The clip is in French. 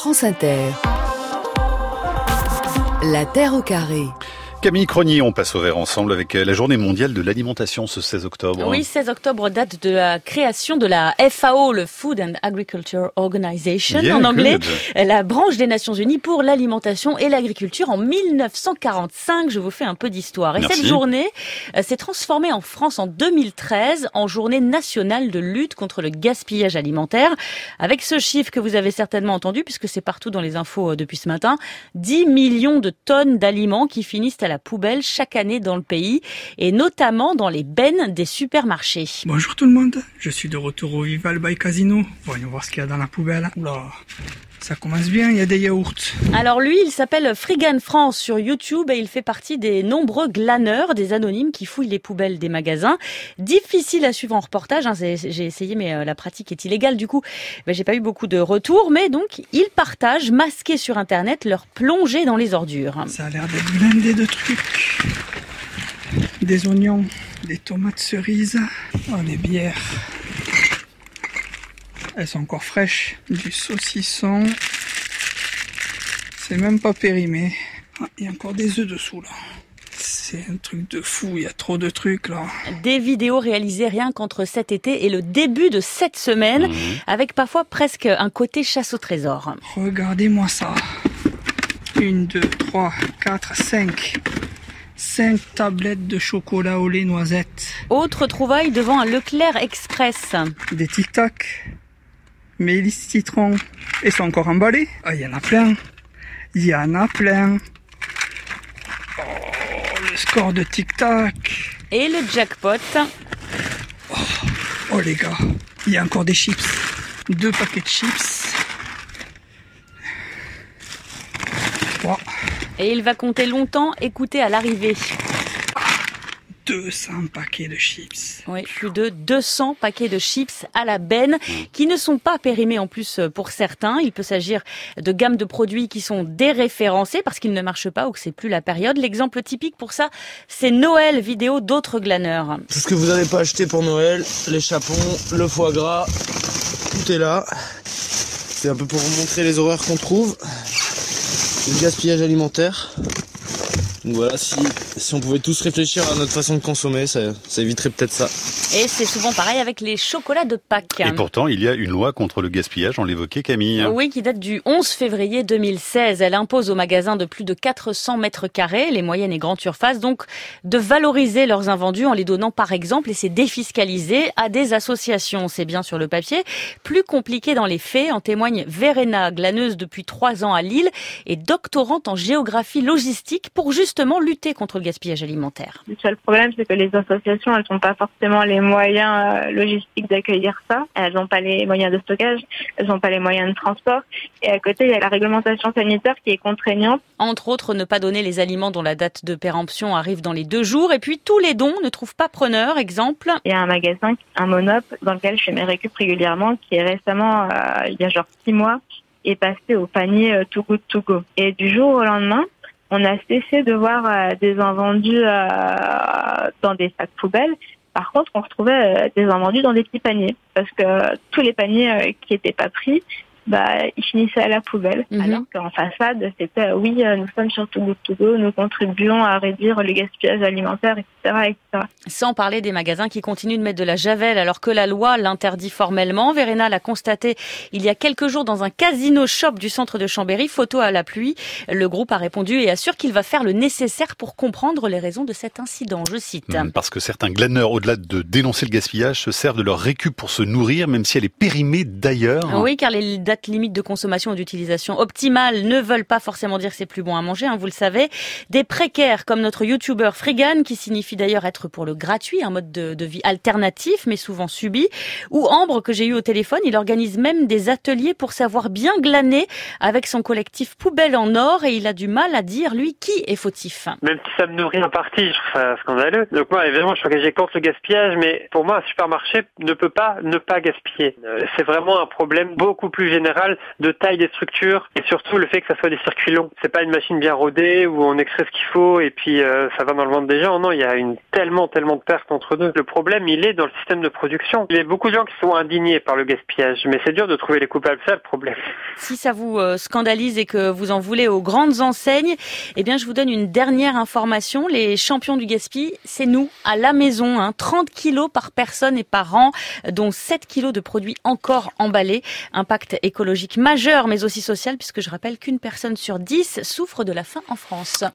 France Inter. La Terre au carré. Camille Cronier, on passe au vert ensemble avec la journée mondiale de l'alimentation ce 16 octobre. Oui, 16 octobre, date de la création de la FAO, le Food and Agriculture Organization, en anglais, la branche des Nations Unies pour l'alimentation et l'agriculture en 1945. Je vous fais un peu d'histoire. Et Merci. Cette journée s'est transformée en France en 2013 en journée nationale de lutte contre le gaspillage alimentaire. Avec ce chiffre que vous avez certainement entendu, puisque c'est partout dans les infos depuis ce matin, 10 millions de tonnes d'aliments qui finissent à la poubelle chaque année dans le pays, et notamment dans les bennes des supermarchés. Bonjour tout le monde, je suis de retour au Vival by Casino. Voyons voir ce qu'il y a dans la poubelle. Oula, ça commence bien, il y a des yaourts. Alors lui, il s'appelle Frigan France sur YouTube et il fait partie des nombreux glaneurs, des anonymes qui fouillent les poubelles des magasins. Difficile à suivre en reportage, j'ai essayé mais la pratique est illégale, du coup j'ai pas eu beaucoup de retours, mais donc ils partagent, masqués sur internet, leur plongée dans les ordures. Ça a l'air d'être blindé de trucs. Des oignons, des tomates cerises, des bières. Elles sont encore fraîches. Du saucisson. C'est même pas périmé. Il y a encore des œufs dessous là. C'est un truc de fou, il y a trop de trucs là. Des vidéos réalisées rien qu'entre cet été et le début de cette semaine, avec parfois presque un côté chasse au trésor. Regardez-moi ça. 1, 2, 3, 4, 5. 5 tablettes de chocolat au lait noisette. Autre trouvaille devant un Leclerc Express. Des Tic Tac. Mélis citron. Et c'est encore emballé. Ah, il y en a plein. Il y en a plein. Oh, le score de Tic Tac. Et le jackpot. Oh les gars, il y a encore des chips. 2 paquets de chips. 3. Et il va compter longtemps, écoutez à l'arrivée. 200 paquets de chips. Oui, plus de 200 paquets de chips à la benne qui ne sont pas périmés en plus pour certains. Il peut s'agir de gammes de produits qui sont déréférencés parce qu'ils ne marchent pas ou que c'est plus la période. L'exemple typique pour ça, c'est Noël, vidéo d'autres glaneurs. Tout ce que vous n'avez pas acheté pour Noël, les chapons, le foie gras, tout est là. C'est un peu pour vous montrer les horreurs qu'on trouve. Le gaspillage alimentaire. Donc voilà, si on pouvait tous réfléchir à notre façon de consommer, ça éviterait peut-être ça. Et c'est souvent pareil avec les chocolats de Pâques. Et pourtant, il y a une loi contre le gaspillage, on l'évoquait Camille. Oui, qui date du 11 février 2016. Elle impose aux magasins de plus de 400 mètres carrés, les moyennes et grandes surfaces, donc de valoriser leurs invendus en les donnant par exemple, et c'est défiscalisé, à des associations. C'est bien sur le papier. Plus compliqué dans les faits, en témoigne Verena, glaneuse depuis 3 ans à Lille et doctorante en géographie logistique pour justement lutter contre le gaspillage alimentaire. Le seul problème, c'est que les associations, elles n'ont pas forcément les moyens logistiques d'accueillir ça. Elles n'ont pas les moyens de stockage, elles n'ont pas les moyens de transport. Et à côté, il y a la réglementation sanitaire qui est contraignante. Entre autres, ne pas donner les aliments dont la date de péremption arrive dans les 2 jours. Et puis, tous les dons ne trouvent pas preneur. Exemple. Il y a un magasin, un Monop, dans lequel je fais mes récup régulièrement, qui est récemment, il y a genre 6 mois, est passé au panier Too Good To Go. Et du jour au lendemain, on a cessé de voir des invendus dans des sacs poubelles. Par contre, on retrouvait des invendus dans des petits paniers. Parce que tous les paniers qui n'étaient pas pris, ils finissaient à la poubelle. Alors qu'en façade, c'était oui, nous sommes sur Too Good To Go, nous contribuons à réduire le gaspillage alimentaire, etc., etc. Sans parler des magasins qui continuent de mettre de la javel alors que la loi l'interdit formellement. Verena l'a constaté il y a quelques jours dans un casino shop du centre de Chambéry, photo à la pluie. Le groupe a répondu et assure qu'il va faire le nécessaire pour comprendre les raisons de cet incident. Je cite. Parce que certains glaneurs, au-delà de dénoncer le gaspillage, se servent de leur récup pour se nourrir, même si elle est périmée d'ailleurs. Oui, car les dates limites de consommation ou d'utilisation optimale ne veulent pas forcément dire que c'est plus bon à manger, vous le savez. Des précaires comme notre youtubeur Frigan, qui signifie d'ailleurs être pour le gratuit, un mode de vie alternatif mais souvent subi. Ou Ambre, que j'ai eu au téléphone, il organise même des ateliers pour savoir bien glaner avec son collectif Poubelle en Or, et il a du mal à dire, lui, qui est fautif. Même si ça me nourrit en partie, je trouve ça scandaleux. Donc moi, évidemment, je suis engagé contre le gaspillage, mais pour moi, un supermarché ne peut pas ne pas gaspiller. C'est vraiment un problème beaucoup plus général général de taille des structures et surtout le fait que ça soit des circuits longs. C'est pas une machine bien rodée où on extrait ce qu'il faut et puis ça va dans le ventre des gens. Non, il y a tellement de pertes entre deux. Le problème, il est dans le système de production. Il y a beaucoup de gens qui sont indignés par le gaspillage, mais c'est dur de trouver les coupables. C'est ça le problème. Si ça vous scandalise et que vous en voulez aux grandes enseignes, eh bien je vous donne une dernière information. Les champions du gaspillage, c'est nous, à la maison. 30 kilos par personne et par an, dont 7 kilos de produits encore emballés. Impact écologique majeur, mais aussi social, puisque je rappelle qu'une personne sur 10 souffre de la faim en France.